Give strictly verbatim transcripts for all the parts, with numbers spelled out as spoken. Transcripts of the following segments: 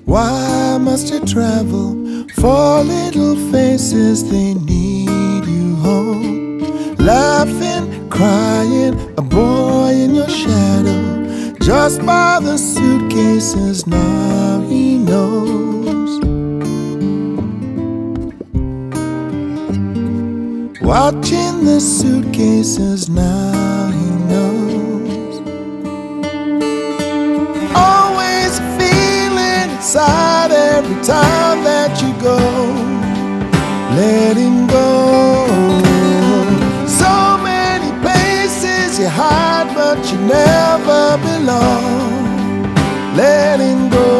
Why must you travel for little faces? They need you home. Laughing, crying, a boy in your shadow. Just by the suitcases now he knows. Watching the suitcases now he knows. Always feeling inside every time that you go. Let him go. So many places you hide but you never belong. Let him go.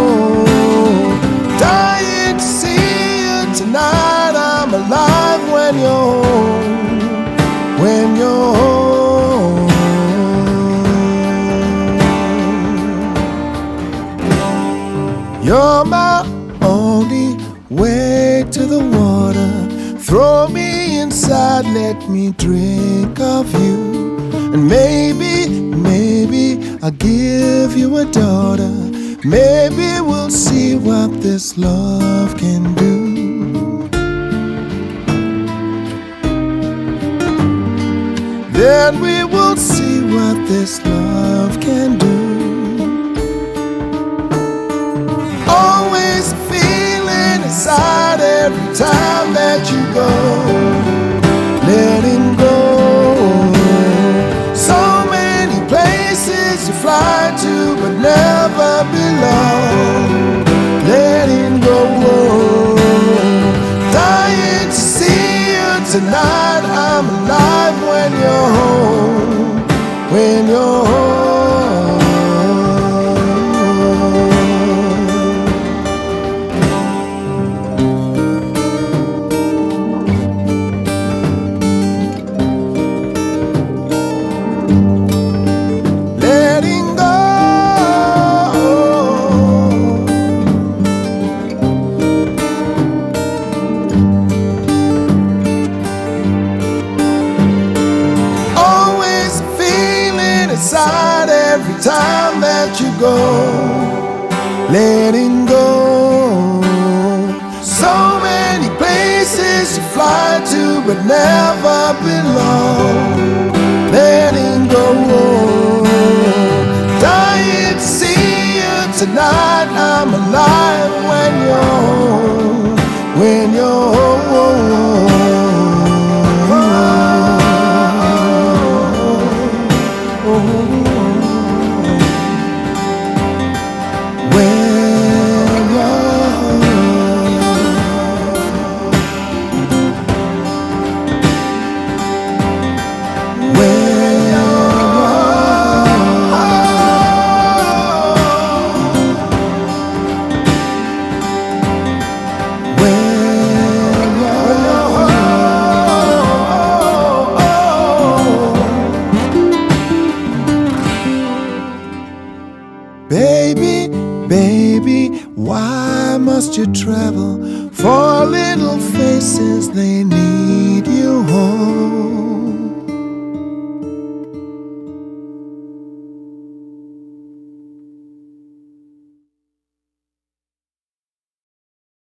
Dying to see you tonight. I'm alive when you're home. When you're home. You're my only way to the water. Throw me inside, let me drink of you. And maybe, maybe I'll give you a daughter. Maybe we'll see what this love can do. Then we will see what this love can do. Always feeling inside every time that you go. Let him go. So many places you fly to but never belong. Let him go. Dying to see you tonight. I'm alive when you're home. When you're home. Inside every time that you go, letting go. So many places you fly to but never belong. Letting go. Dying to see you tonight. I'm alive when you're home. When you're home. Baby, baby, why must you travel for little faces? They need you home.